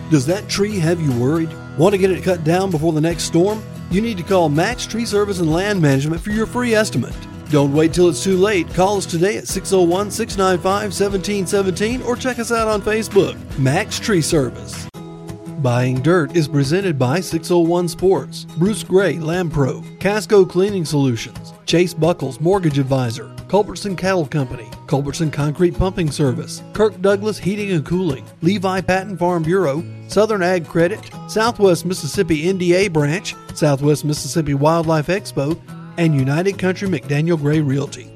Does that tree have you worried? Want to get it cut down before the next storm? You need to call Max Tree Service and Land Management for your free estimate. Don't wait till it's too late. Call us today at 601-695-1717 or check us out on Facebook. Max Tree Service. Buying Dirt is presented by 601 Sports, Bruce Gray Lampro, Casco Cleaning Solutions, Chase Buckles Mortgage Advisor, Culbertson Cattle Company, Culbertson Concrete Pumping Service, Kirk Douglas Heating and Cooling, Levi Patton Farm Bureau, Southern Ag Credit, Southwest Mississippi NDA Branch, Southwest Mississippi Wildlife Expo, and United Country McDaniel Gray Realty.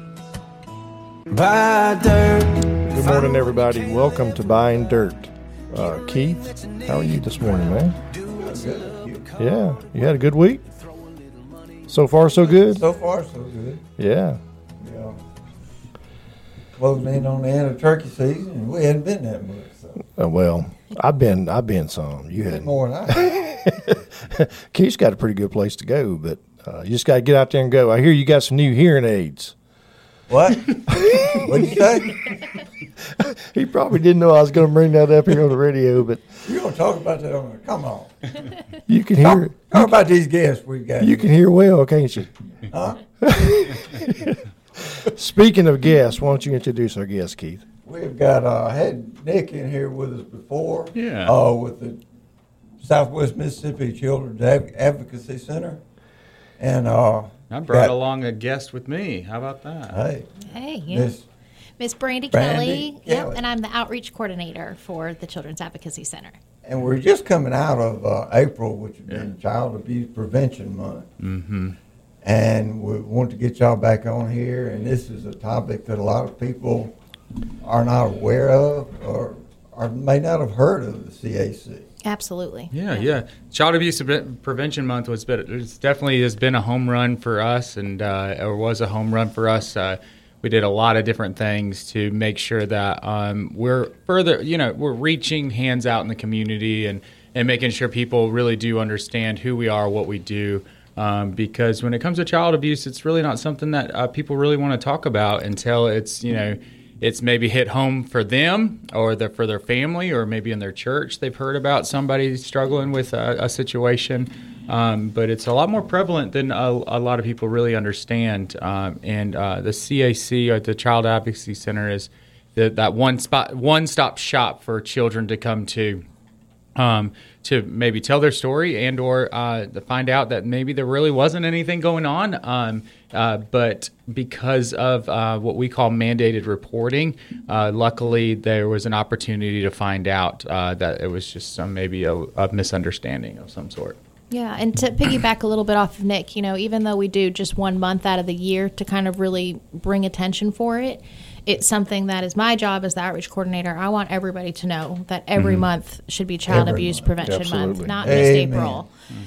Buy dirt. Good morning, everybody. Welcome to Buying Dirt. Keith, how are you this morning, man? Yeah, you had a good week? So far, so good? So far, so good. Yeah. Closing in on the end of turkey season, and we hadn't been that much. So. Well, I've been some. You had more than I. Keith's got a pretty good place to go, but you just got to get out there and go. I hear you got some new hearing aids. What? What'd you say? He probably didn't know I was going to bring that up here on the radio, but you're going to talk about that on the, come on. You can hear it. Talk about these guests we've got. You can hear well, can't you? Huh? Speaking of guests, why don't you introduce our guest, Keith? We've got had Nick in here with us before. Yeah. With the Southwest Mississippi Children's Advocacy Center, and I brought along a guest with me. How about that? Hey, yeah. Miss Brandy Kelly. Yep, and I'm the outreach coordinator for the Children's Advocacy Center. And we're just coming out of April, which has been Child Abuse Prevention Month. Mm-hmm. And we want to get y'all back on here. And this is a topic that a lot of people are not aware of or may not have heard of the CAC. Absolutely. Yeah. Child Abuse Prevention Month definitely has been a home run for us, and or was a home run for us. We did a lot of different things to make sure that we're reaching hands out in the community and making sure people really do understand who we are, what we do. Because when it comes to child abuse, it's really not something that people really want to talk about until it's maybe hit home for them or for their family, or maybe in their church they've heard about somebody struggling with a situation. But it's a lot more prevalent than a lot of people really understand. And the CAC, or the Child Advocacy Center, is that one-stop shop for children to come to maybe tell their story and or to find out that maybe there really wasn't anything going on. But because of what we call mandated reporting, luckily there was an opportunity to find out that it was just maybe a misunderstanding of some sort. Yeah, and to piggyback a little bit off of Nick, even though we do just 1 month out of the year to kind of really bring attention for it, it's something that is my job as the outreach coordinator. I want everybody to know that every month should be Child Abuse Prevention Month, not just April.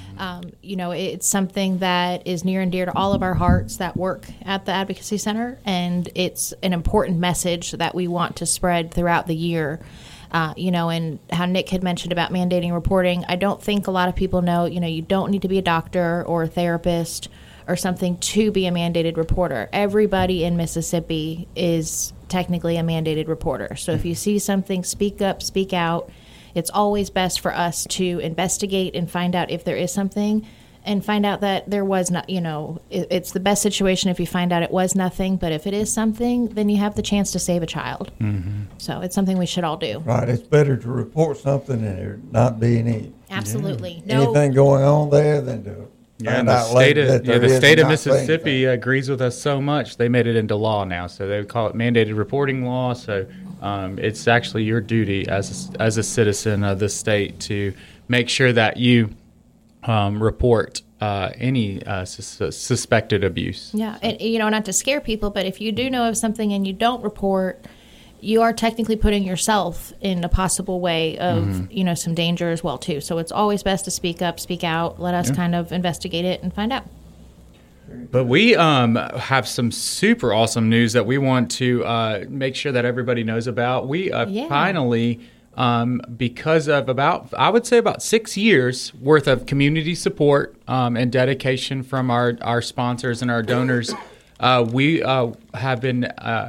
It's something that is near and dear to all of our hearts that work at the Advocacy Center, and it's an important message that we want to spread throughout the year. And how Nick had mentioned about mandating reporting, I don't think a lot of people know, you don't need to be a doctor or a therapist or something to be a mandated reporter. Everybody in Mississippi is technically a mandated reporter. So if you see something, speak up, speak out. It's always best for us to investigate and find out if there is something, and find out that there was not, it's the best situation if you find out it was nothing, but if it is something, then you have the chance to save a child. Mm-hmm. So it's something we should all do. Right, it's better to report something than there not be any. Absolutely. Anything going on there than to and the state of Mississippi agrees with us so much, they made it into law now. So they call it mandated reporting law. So it's actually your duty as a citizen of the state to make sure that you report any suspected abuse. Yeah, and not to scare people, but if you do know of something and you don't report, you are technically putting yourself in a possible way of, some danger as well, too. So it's always best to speak up, speak out, let us kind of investigate it and find out. But we have some super awesome news that we want to make sure that everybody knows about. We finally... because of about 6 years worth of community support and dedication from our sponsors and our donors, we have been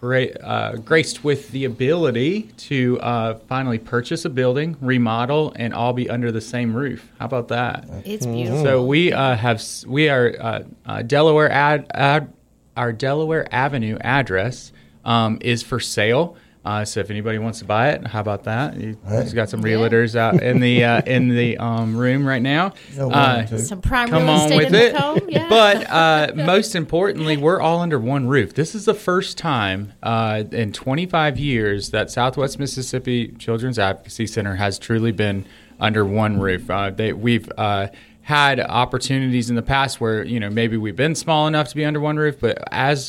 graced with the ability to finally purchase a building, remodel, and all be under the same roof. How about that? It's beautiful. So we are Delaware our Delaware Avenue address is for sale. So if anybody wants to buy it, how about that? He's got some realtors out in the room right now. Some prime come real on estate with in it. Macomb, yeah. But most importantly, we're all under one roof. This is the first time in 25 years that Southwest Mississippi Children's Advocacy Center has truly been under one roof. We've had opportunities in the past where maybe we've been small enough to be under one roof, but as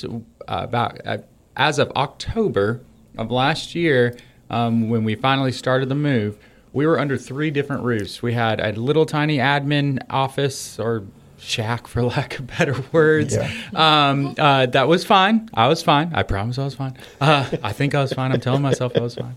of October of last year, when we finally started the move, we were under 3 different roofs. We had a little tiny admin office, or shack for lack of better words. Yeah. That was fine. I was fine. I promise I was fine. I think I was fine. I'm telling myself I was fine.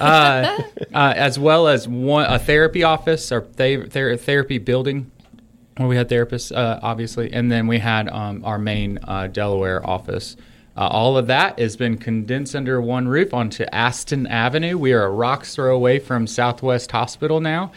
As well as a therapy office or therapy building where we had therapists, obviously. And then we had our main Delaware office. All of that has been condensed under one roof onto Aston Avenue. We are a rock's throw away from Southwest Hospital now,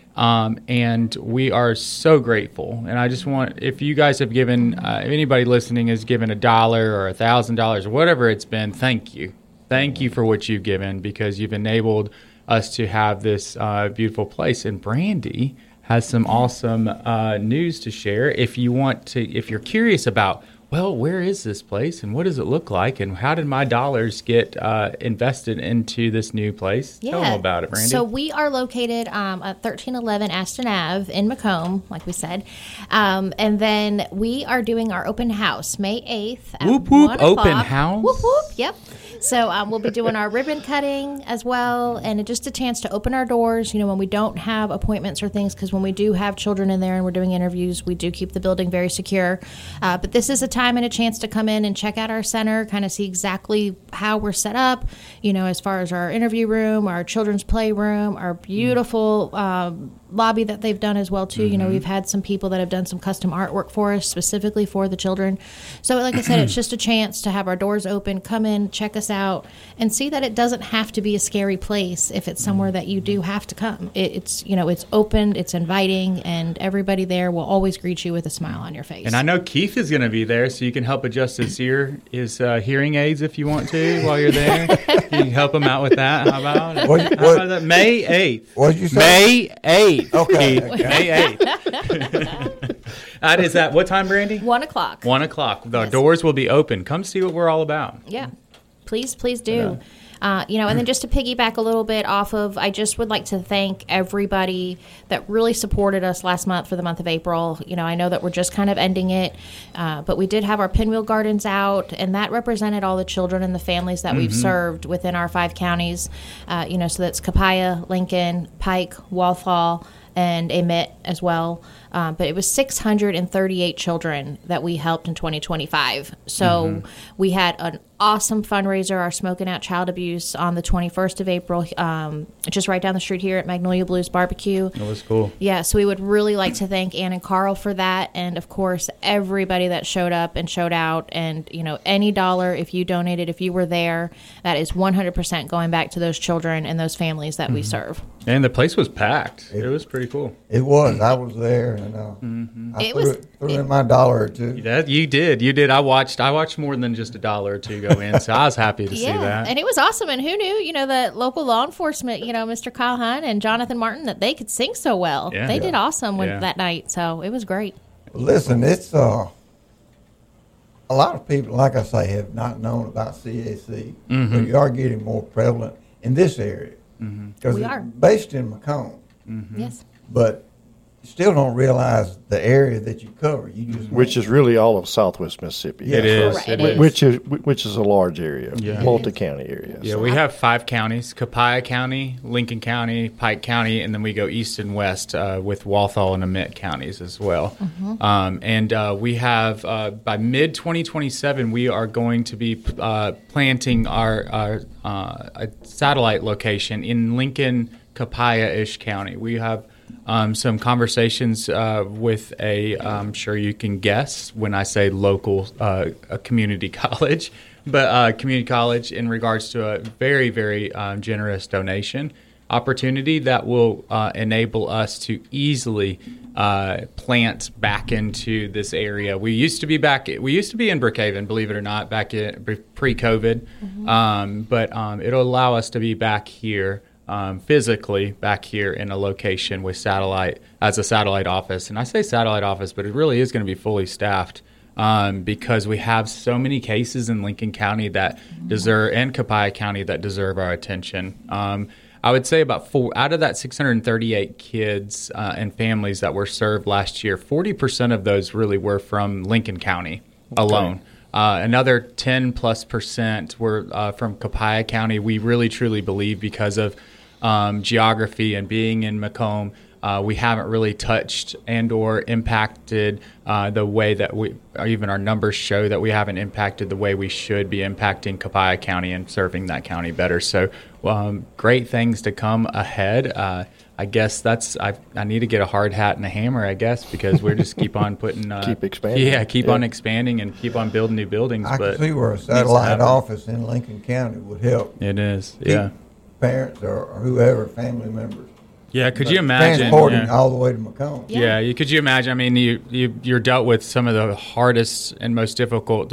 and we are so grateful. And I just want, if you guys have given, if anybody listening has given $1 or $1,000 or whatever it's been, thank you. Thank you for what you've given, because you've enabled us to have this beautiful place. And Brandy has some awesome news to share. If you're curious about, well, where is this place and what does it look like and how did my dollars get invested into this new place? Yeah. Tell them about it, Brandy. So we are located at 1311 Aston Ave in Macomb, like we said. And then we are doing our open house May 8th at Whoop, whoop, 1 open o'clock. house. Whoop, whoop, yep. So we'll be doing our ribbon cutting as well, and just a chance to open our doors, when we don't have appointments or things, because when we do have children in there and we're doing interviews, we do keep the building very secure. But this is a time and a chance to come in and check out our center, kind of see exactly how we're set up, as far as our interview room, our children's playroom, our beautiful lobby that they've done as well, too. Mm-hmm. We've had some people that have done some custom artwork for us specifically for the children. So like I said, it's just a chance to have our doors open, come in, check us out, and see that it doesn't have to be a scary place if it's somewhere that you do have to come. It's it's open, it's inviting, and everybody there will always greet you with a smile on your face. And I know Keith is going to be there, so you can help adjust his hearing aids if you want to while you're there. You can help him out with that. How about it? How about that? May 8th. What did you say? May 8th. Okay. May 8th. That is at what time, Brandy? 1 o'clock. 1 o'clock. The Yes. doors will be open. Come see what we're all about. Yeah. Please do. And then just to piggyback a little bit off of, I just would like to thank everybody that really supported us last month for the month of April. I know that we're just kind of ending it, but we did have our Pinwheel Gardens out, and that represented all the children and the families that we've served within our 5 counties. So that's Copiah, Lincoln, Pike, Walthall, and Emmett as well. But it was 638 children that we helped in 2025. So we had an awesome fundraiser, our Smoking Out Child Abuse, on the 21st of April, just right down the street here at Magnolia Blues Barbecue. That was cool. Yeah, so we would really like to thank Ann and Carl for that, and of course everybody that showed up and showed out. And any dollar, if you donated, if you were there, that is 100% going back to those children and those families that we serve. And the place was packed. It was pretty cool. It was. I was there, and I threw in my $1 or $2. That you did. I watched more than just $1 or $2 go in, so I was happy to see that. And it was awesome. And who knew, that local law enforcement, Mr. Kyle Hunt and Jonathan Martin, that they could sing so well. Yeah. They did awesome Yeah. that night, so it was great. Listen, it's a lot of people, like I say, have not known about CAC, but you are getting more prevalent in this area because We it's are. based in Macomb, Yes. but you still don't realize the area that you cover. You just Which is really all of Southwest Mississippi. Yeah, It is. Correct. It It is. Which is a large area, Yeah. multi-county area. Yeah, So we have 5 counties: Copiah County, Lincoln County, Pike County, and then we go east and west with Walthall and Emmett counties as well. We have by mid 2027, we are going to be planting our a satellite location in Lincoln, Copiah-ish County. We have some conversations with I'm sure you can guess when I say local, a community college. But community college, in regards to a very, very generous donation opportunity that will enable us to easily plant back into this area. We used to be in Brookhaven, believe it or not, back in pre-COVID, but it'll allow us to be back here. Physically back here in a location with as a satellite office. And I say satellite office, but it really is going to be fully staffed because we have so many cases in Lincoln County and Copiah County that deserve our attention. I would say about 4 out of that 638 kids and families that were served last year, 40% of those really were from Lincoln County alone. Another 10+% were from Copiah County. We really truly believe because of geography and being in Macomb, we haven't really touched and or impacted the way that even our numbers show that we haven't impacted the way we should be impacting Copiah County and serving that county better. So great things to come ahead. I guess I need to get a hard hat and a hammer, I guess, because we're just keep on putting keep expanding. Yeah, keep on expanding and keep on building new buildings. I can see where a satellite office in Lincoln County would help. It is, yeah. Parents or whoever, family members. Yeah, could you imagine transporting all the way to Macomb? Yeah, could you imagine? I mean, you're dealt with some of the hardest and most difficult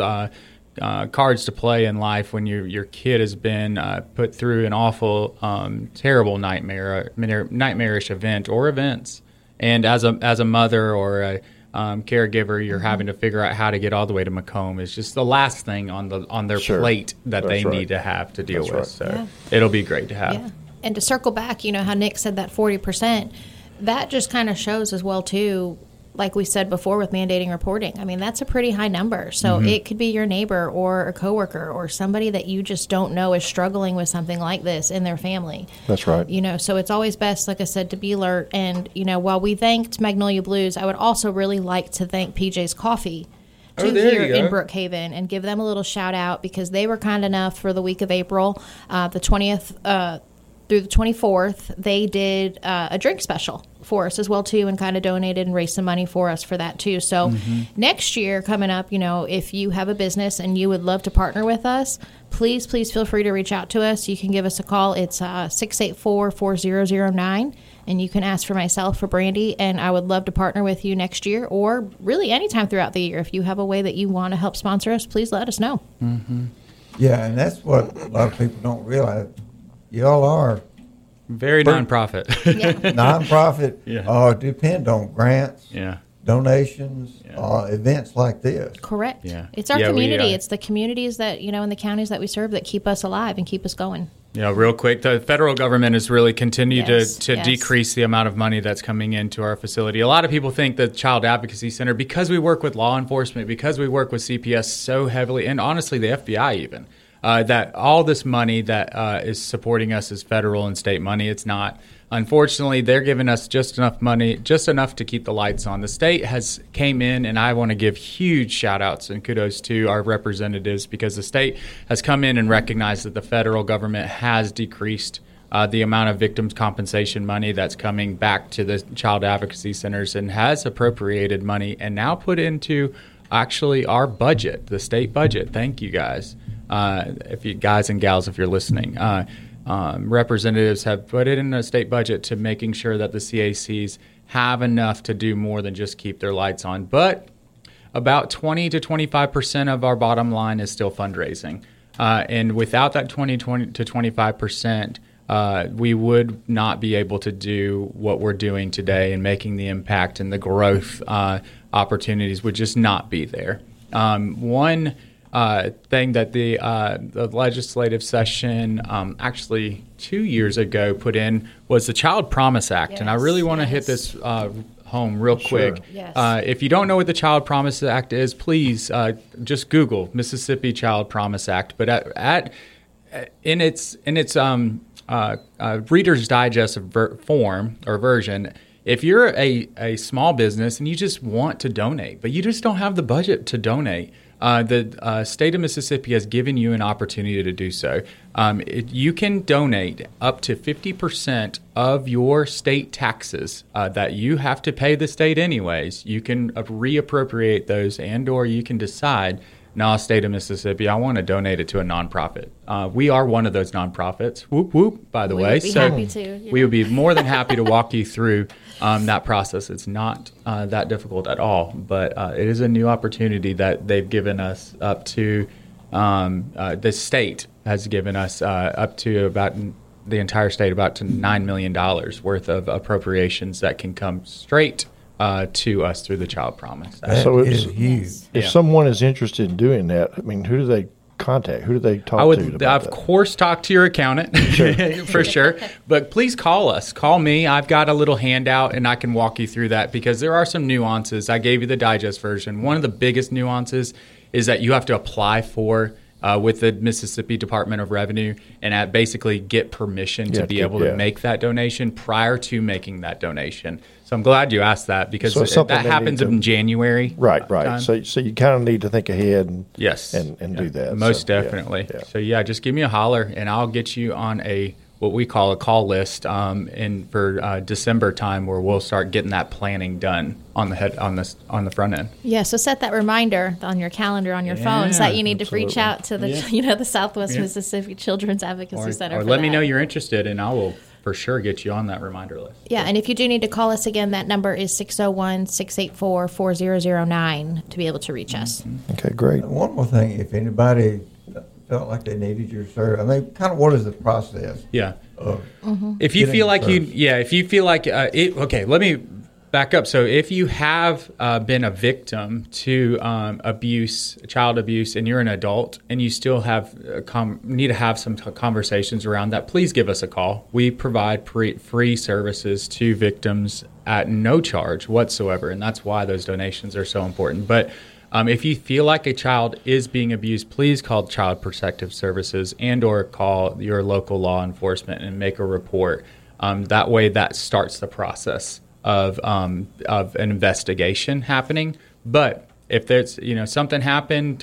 cards to play in life when your kid has been put through an awful, terrible nightmarish event or events, and as a mother or a caregiver, you're having to figure out how to get all the way to Macomb. Is just the last thing on their plate that they need to have to deal with. So it'll be great to have. Yeah. And to circle back, how Nick said that 40%, that just kind of shows as well too, like we said before with mandating reporting. I mean, that's a pretty high number. So it could be your neighbor or a coworker or somebody that you just don't know is struggling with something like this in their family. That's right. So it's always best, like I said, to be alert. And, while we thanked Magnolia Blues, I would also really like to thank PJ's Coffee here in Brookhaven and give them a little shout out because they were kind enough for the week of April, the 20th through the 24th, they did a drink special for us as well, too, and kind of donated and raised some money for us for that, too. So next year coming up, if you have a business and you would love to partner with us, please feel free to reach out to us. You can give us a call. It's 684-4009, and you can ask for myself or Brandy, and I would love to partner with you next year or really anytime throughout the year. If you have a way that you want to help sponsor us, please let us know. Yeah, and that's what a lot of people don't realize. Y'all are very nonprofit. Nonprofit depend on grants, donations, events like this. Correct. Yeah. It's our community. It's the communities that, in the counties that we serve that keep us alive and keep us going. Real quick, the federal government has really continued to decrease the amount of money that's coming into our facility. A lot of people think that Child Advocacy Center, because we work with law enforcement, because we work with CPS so heavily, and honestly the FBI even, that all this money that is supporting us is federal and state money. It's not. Unfortunately, they're giving us just enough money, just enough to keep the lights on. The state has came in, and I want to give huge shout-outs and kudos to our representatives because the state has come in and recognized that the federal government has decreased the amount of victims' compensation money that's coming back to the child advocacy centers and has appropriated money and now put into actually our budget, the state budget. Thank you, guys. If you guys and gals, if you're listening, representatives have put it in the state budget to making sure that the CACs have enough to do more than just keep their lights on. But about 20 to 25% of our bottom line is still fundraising. And without that 20 to 25%, we would not be able to do what we're doing today and making the impact and the growth opportunities would just not be there. One thing that the legislative session actually 2 years ago put in was the Child Promise Act. Yes, and I really want to hit this home real quick. Yes. If you don't know what the Child Promise Act is, please just Google Mississippi Child Promise Act. But in its Reader's Digest form or version, if you're a small business and you just want to donate, but you just don't have the budget to donate, the state of Mississippi has given you an opportunity to do so. You can donate up to 50% of your state taxes that you have to pay the state anyways. You can reappropriate those, and or you can decide no, state of Mississippi, I want to donate it to a nonprofit. We are one of those nonprofits. Whoop, whoop, by the way. Would be happy to. We would be more than happy to walk you through that process. It's not that difficult at all, but it is a new opportunity that they've given us up to, the state has given us up to about the entire state about to $9 million worth of appropriations that can come straight to us through the Child Promise Act. So It is it's, huge. if someone is interested in doing that, I mean, who do they contact? Who do they talk I to would, about of that? course, talk to your accountant for sure. But please call us. Call me. I've got a little handout, and I can walk you through that because there are some nuances. I gave you the digest version. One of the biggest nuances is that you have to apply for with the Mississippi Department of Revenue and basically get permission to be able to make that donation prior to making that donation. So I'm glad you asked that because So it's something that they happens need to- in January. Right. time. So you kind of need to think ahead and Yes. and do that. Most So, yeah, definitely. yeah. So yeah, just give me a holler and I'll get you on what we call a call list for December time where we'll start getting that planning done on the front end. Yeah, so set that reminder on your calendar on your phones that you need to reach out to the the Southwest Mississippi Children's Advocacy Center. Or for let me that. know you're interested and I will for sure get you on that reminder list. Yeah, and if you do need to call us again, that number is 601-684-4009 to be able to reach us. Okay, great. One more thing, if anybody felt like they needed your service, I mean, kind of what is the process? Yeah. Of If you getting feel like service? if you feel like okay, let me back up. So if you have been a victim to child abuse, and you're an adult, and you still have need to have some conversations around that, please give us a call. We provide free services to victims at no charge whatsoever, and that's why those donations are so important. But if you feel like a child is being abused, please call Child Protective Services and/or call your local law enforcement and make a report. That way, that starts the process of an investigation happening. But if there's something happened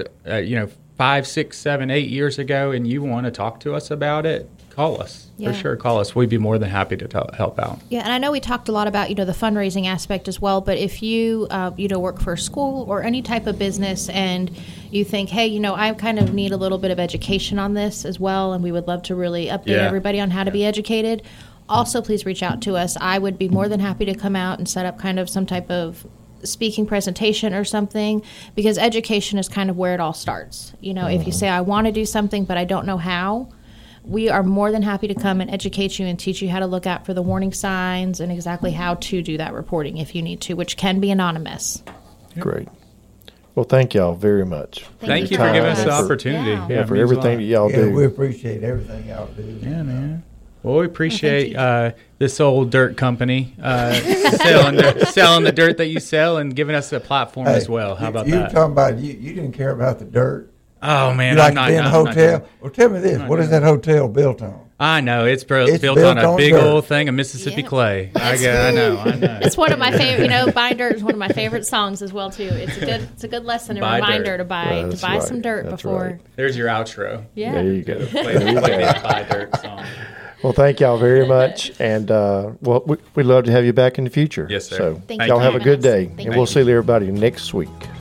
5, 6, 7, 8 years ago and you want to talk to us about it, call us. Yeah. For sure, call us. We'd be more than happy to help out. Yeah, and I know we talked a lot about the fundraising aspect as well. But if you work for a school or any type of business, and you think, hey, I kind of need a little bit of education on this as well, and we would love to really update everybody on how to be educated. Also, please reach out to us. I would be more than happy to come out and set up kind of some type of speaking presentation or something, because education is kind of where it all starts. If you say, I want to do something, but I don't know how, we are more than happy to come and educate you and teach you how to look out for the warning signs and exactly how to do that reporting if you need to, which can be anonymous. Great. Well, thank y'all very much. Thank you your for giving time us the and for- opportunity. Yeah. for it means a everything lot. that y'all Yeah, do. we appreciate everything y'all do. Yeah, man. Well, we appreciate you. this old dirt company selling the dirt that you sell and giving us a platform as well. How about you that? were talking about you didn't care about the dirt. Oh man, You like I'm not. to be in a I'm not hotel? doing- Well, tell me this: what is that hotel built on? I know it's built It's on built a on big dirt. old thing of Mississippi Yeah. clay. I know. It's one of my favorite. Buying dirt is one of my favorite songs as well too. It's a good lesson, a Buy reminder dirt. to buy That's buy some right. dirt That's before. right. There's your outro. Yeah. There you go. Play the buy dirt song. Well, thank y'all very much, and we'd love to have you back in the future. Yes, sir. So Thank y'all you have a for good having day, us. Thank and you. we'll see everybody next week.